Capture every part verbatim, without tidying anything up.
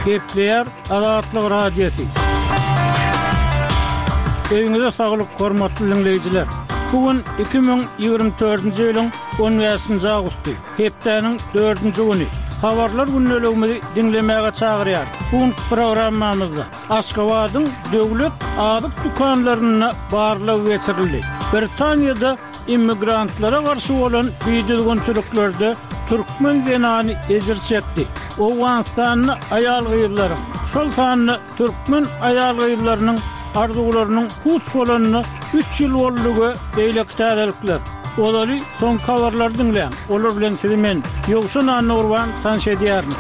Gepleyer Azatlyk Radiosu. Öňüňizde saglyk, hormatly dinleyijiler. Bugün iki bin ýygrimi dördünji ýylyň on beşinji agusty, hepdeniň dördünji güni. Habarlar günnelegimizi dinlemäge çagyrýar. Bugün programmamyzda Aşgabatyň döwlet adyk dukanlaryna barlygy geçirildi. Britaniýada immigrantlara garşy bolan biýdilgünçiliklerde Türkmen genany ejir çekdi. Owganstanyň aýal gyýyllary, şol sanyny Türkmen aýal gyýyllarynyň arzuwlarynyň puç bolanyny üç ýyl boldugy beýlek täzelikler. Olary son habarlar dinleýän. Olar bilen sizi men Ýogşan Anurwan tanış edýärmi.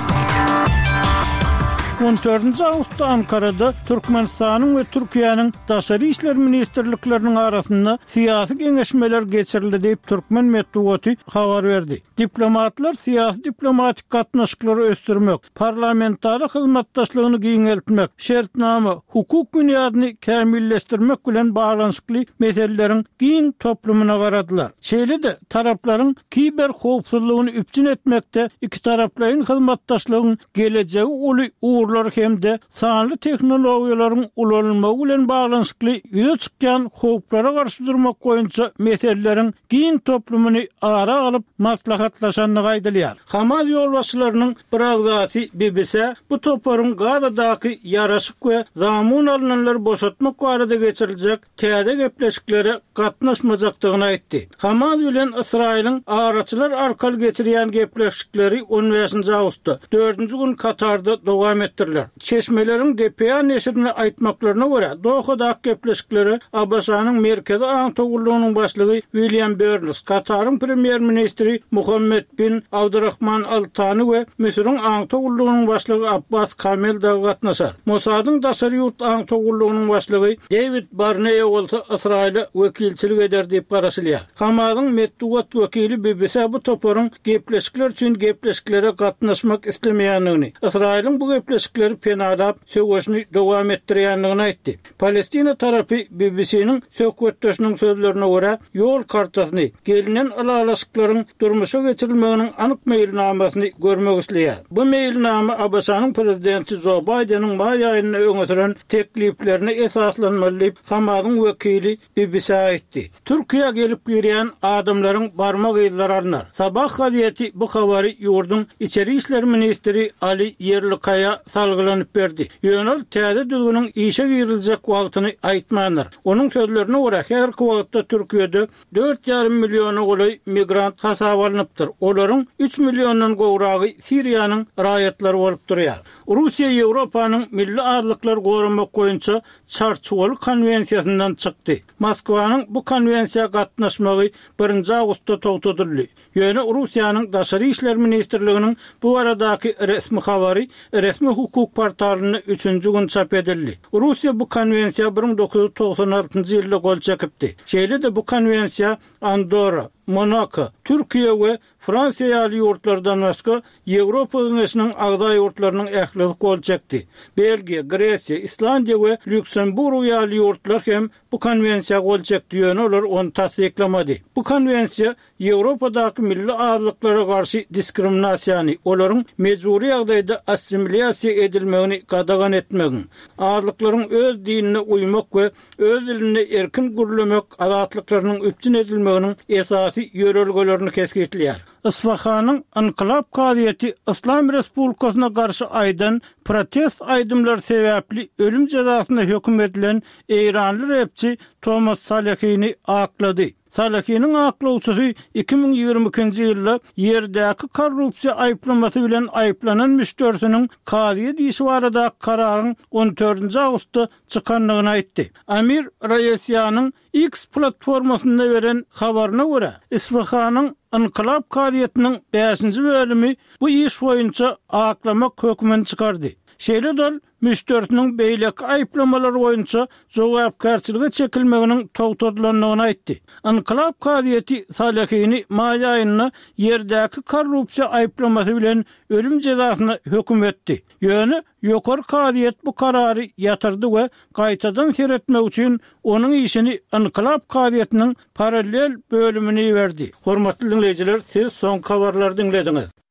on dördünji awgustda Ankarada Türkmenistanyň we Türkiýanyň daşary işler ministrlikleriniň arasynda syýasy geňeşmeler geçirildi diýip Türkmen medeniýeti habar berdi. Diplomatlar syýasy diplomatik gatnaşyklary ösdürmek, parlamentary hyzmatdaşlygyny giňeltmek, şertnama, hukuk büniýadyny kämilleşdirmek bilen baglanyşykly meseleleriň giň toplumuna garadylar. Şeýle-de taraplaryň kiber howpsuzlygyny üpçün etmekde iki taraplaryň hyzmatdaşlygynyň gelejegi uly uğurlar hemde sanly teknologiýalaryň ulanylmagy bilen baglanyşykly ýüze çykýan howplara garşy durmak boýunça meseleleriň giň toplumyny ara alyp maslahatlaşanyny gaýdylýar. Hamas ýolbaşçylarynyň bir agzasy B B C bu toparyň Gazadaky ýaraşyk we zamun alynanlar boşatmak barada geçiriljek täze gepleşiklere gatnaşmajakdygyny aýtdy. Hamas bilen Israýlyň araçylar arkaly geçirýän gepleşikleri on beşinji awgustda dördünji gün Katarda dowam etdirler. Çeşmeleriň D P A neşrine aýtmaklaryna görä, Dohadaky gepleşikleri Abbasanyň merkezi aňtogullygynyň başlygy William Burns, Katar'ın premier ministri Muhammed bin Abdurrahman Al Thani we Misir'in aňtogullygynyň başlygy Abbas Kamel da gatnaşar. Mossadyň daşary ýurt aňtogullygynyň başlygy David Barney bolsa Israýla wekilçilik eder diýip garaşylýar. Hamasyň medeniýet wekili B B C bu toparyň gepleşikler üçin gepleşiklere gatnaşmak islemeýändigini, Israýlyň bu gepleşikleri penadap söwüşni dowam etdirýändigini aýtdy. Palestina tarapy B B C'niň söhbetdeşiniň sözlerine görä ýol kartasyny, gelinen alalaşyklaryň durmuşa geçirilmeginiň anyk meýilnamasyny görmek isleýär. Bu meýilnama Abbasanyň prezidenti Joe Biden'in maý aýyna öňe tekliplerini esaslanmaly diýip Hamasyň wekili B B C aýtdy. Türkiýe gelip girýän adamlaryň barmak ýyllary alnar. Sabah gazetesi bu habary ýurdun içeri işler ministri Ali Yerlikaya salgylanyp berdi. Ýönel täze düzgüniň işe giriljek wagtyny aýtmanlar. Onuň sözlerine görä häzirki wagtda Türkiýede dört ýarym million goly migrant hasap alınıpdyr. Olaryň üç milliondan gowragy Siriýanyň raýatlary bolup durýar. Russiýa Ýewropanyň milli azlyklar goramak boýunça Çarçuval konwensiýasyndan çykdy. Moskwanyň bu konwensiýa gatnaşmagy birinji awgustda togtadyldy. Ýöne Russiýanyň daşary işler ministrliginiň bu aradaky resmi habary resmi hukuk portalyny üçünji gün çap edildi. Russiýa bu konwensiýa bir ming dokuz ýuz togsan altynjy ýylda gol çekipdi. Şeýle-de bu konwensiýa Andorra, Monaco, Türkiye we Fransiýa ýaly ýurtlardan başga Ýewropa Öňeşiniň agda ýurtlarynyň ähli gol çekdi. Belgiya, Gresiýa, Islandiýa we Lüksemburg ýaly ýurtlar hem bu konwensiýa gol çekdi ýöne olar onu tasdiklamady. Bu konwensiýa Ýewropadaky milli azlyklara garşy diskriminasiýany, olaryň mejburi ýagdaýda assimilyasiýa edilmegini gadagan etmegi, azlyklaryň öz dinine uymak we öz dilini erkin gürlemek azatlyklarynyň üpçün edilmeginiň esasy ýörelgelerini kesgitleýär. Isfahanyň Inkılap Gazieti İslam Respublikasyna garşy aýdan protest aýdymlar sebäpli ölüm jazasyna hökm edilen Eýranly repçi Thomas Salahini aklady. Salahiniň aklawçysy iki bin ýygrimi ikinji ýylda ýerdäki korrupsiýa aýplamasy bilen aýplanan müşterisiniň kazy diýişi barada kararyň on dördünji awgustda çykanlygyny aýtdy. Amir Raýasyanyň X platformasynda beren habaryna görä, Isfahanyň Inkılap Gazietiniň beşinji bölümi bu iş boýunça aklamak hökmüni çykardy. Şeýle-de müşterisiniň beýlek aýplamalary boýunça jogapkarçylyga çekilmeginiň togtadylanyny aýtdy. Inkılap Gazieti Salahini maý aýyna ýerdäki korrupsiýa aýplamasy bilen ölüm jazasyna hökm etdi. Ýöne ýokary Gaziet bu karary ýatyrdy we gaýtadan seretmek üçin onuň işini Inkılap Gazietiniň paralel bölümine berdi. Hormatly dinleyijiler, siz soň habarlary dinlediňiz.